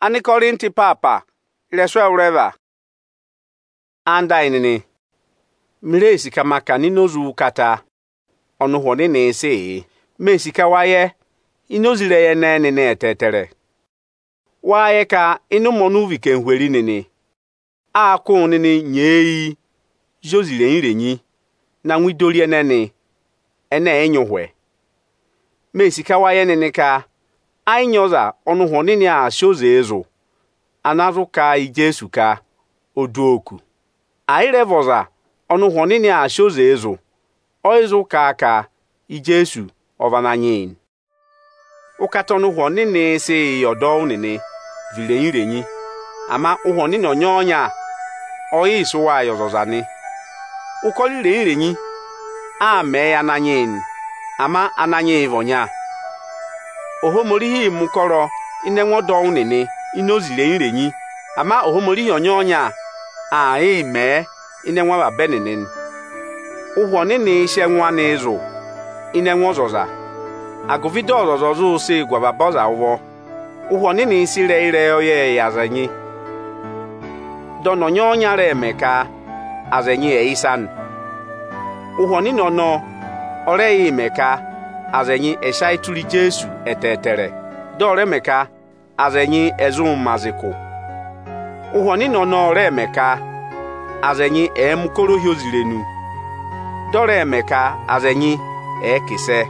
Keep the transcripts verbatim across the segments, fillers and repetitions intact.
Ani Korinti papa ileswa ureva anda inini mire sika maka ninozu kata onu hwoni na ese me sika waye inozire ye na nene etetere waye ka inu monu vike nhweri nene akụ nene nyei jozire nrenyi na nwidori nene ene enyohwe me sika waye nene ka ainyoza onu hwoni ni a shoze ezo anazu ka ijesu ka oduoku airevoza onu hwoni ni a shoze ezo oizu ka ka ijesu ovananyin ukatonu hwoni ni se yodo nene vile nrenyi ama uhwoni no nyonya oyi suwa yozozani ukoli re nrenyi a me ya nanyin ama ananye ivonya ohomorihi mukoro inenwo do nene inozile nrenyi ama ohomorihi onyonya a e me inenwa ba benenen uhwoni ni ise nwa na ezo inenwo zoza agovido zozozo se gwababoza wo uhwoni ni isire ire oye yazanyi dono nyonya re meka azenyi eisan uhwoni no no ore imeka azenyi eshai tuli Jesu etetere dore meka azenyi ezum maziko uhwoni no no re meka azenyi emukoro hiozirenu dore meka azenyi ekise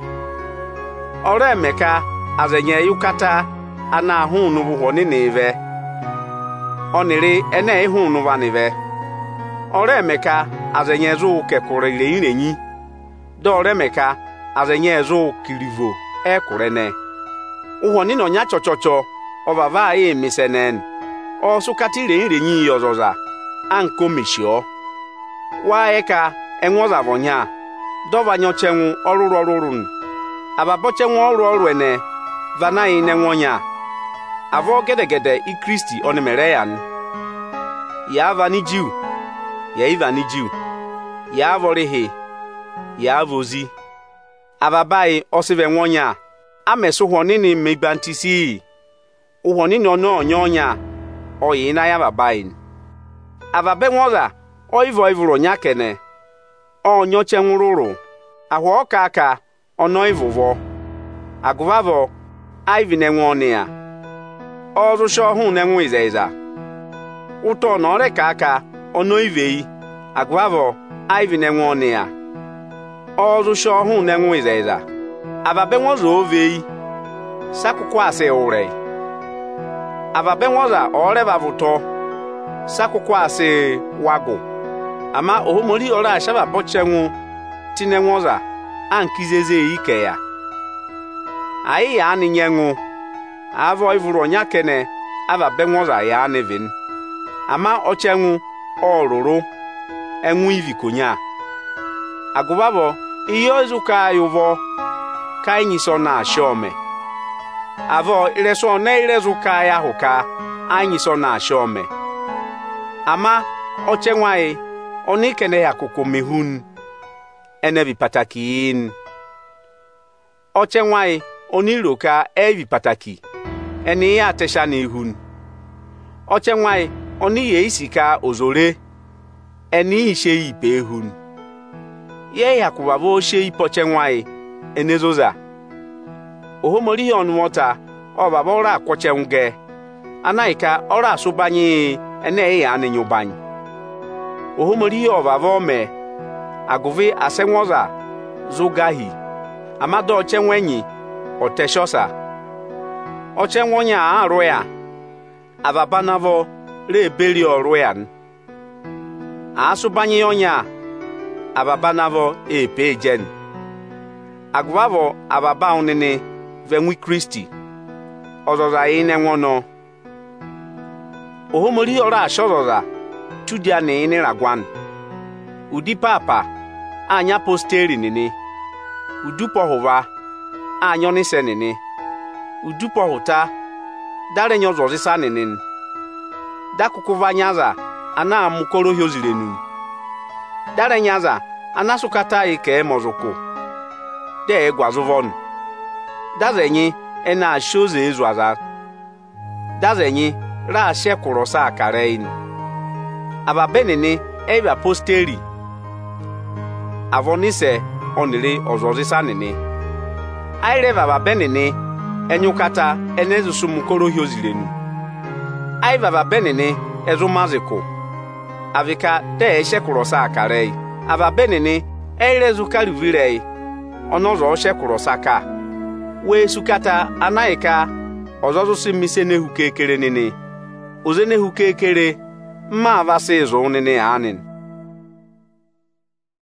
ore meka azenyi yukata ana hu nu uhwoni neve onere ene hu nu vanive ore meka azenyi ezu kekurire irenyi dore meka azenyi ezu kirivo ekurene uhwoni no nya chochocho ovava e misenen o sukatire irenyi yozoza anko mishio waeka enwoza vonya dovanyo chenwu oruru orurun ababochenwu oru oru ene vana ine nwonya avo gedegede i Kristi onimereyan ya vani jiu ya ivani jiu ya avorihi ya avozi ababai osive nwonya amesu hwonini megbantisi uhwonini ono nyonya oyi na ya babain ababe nwoza oivo ivuro nyakene onyo chenwururu ahwo oka aka ono ivuvo aguvavo aivine nwonia ozu shohu nenwu izeiza uto no reka aka ono ivei aguvavo aivine nwonia ozu shohu nenwu izeiza ababe nwozo ovei sakukwa ase ure ababe nwoza oreva vuto sakukwa ase wago ama ohomori ora ashaba bochenwu tine nwoza ankizeze ike ya ai ya ni nyenwu avo ivuro nyakene ababe nwoza ya nevin ama ochenwu oruru enwu ivikonya agubabo iyo ezuka yuvo kainyiso na shome avo ileso na ilezuka ya huka anyiso na shome ama ochenwai onikene ya kukumihun enebi patakiin ochenwai oniroka ebi pataki eni ya tesha na ihun ochenwai oni ye isika ozore eni ishe ipe ehun ye yakubabo she ipochenwai enezoza ohomori onwota obaba ora akwochenwge anaika ora asubanye ene ya anyubanyi ohomori obaba ome aguvi asenwoza zugahi amado ochenwenyi oteshosa ochenwonya aroya ababanavo rebeli oroyan asubanye onya ababanavo epejen aguvavo ababa unene venwi Kristi ozoza ine nwono ohomori ora ashozoza chudia ne ine ragwan udi papa anya posteri nene udupo hova anyoni se nene udupo hota dare nyozo zisa nene dakukuva nyaza ana amukoro hiozirenu dare nyaza anasukata ike mozoko de gwazuvon dazenyi ena shoze ezuaza dazenyi ra shekwuru sa karein aba benene eba posteri avonise onire ozozisa nene aireva aba benene enyukata enezusu mukoro hiozirenu aiva aba benene ezumaziko avika de shekwuru sa karei aba benene eirezu kalivirei onozo shekwuru saka we sukata anaika ozozo simise nehu kekere nene oze nehu kekere mma avase zo nene anin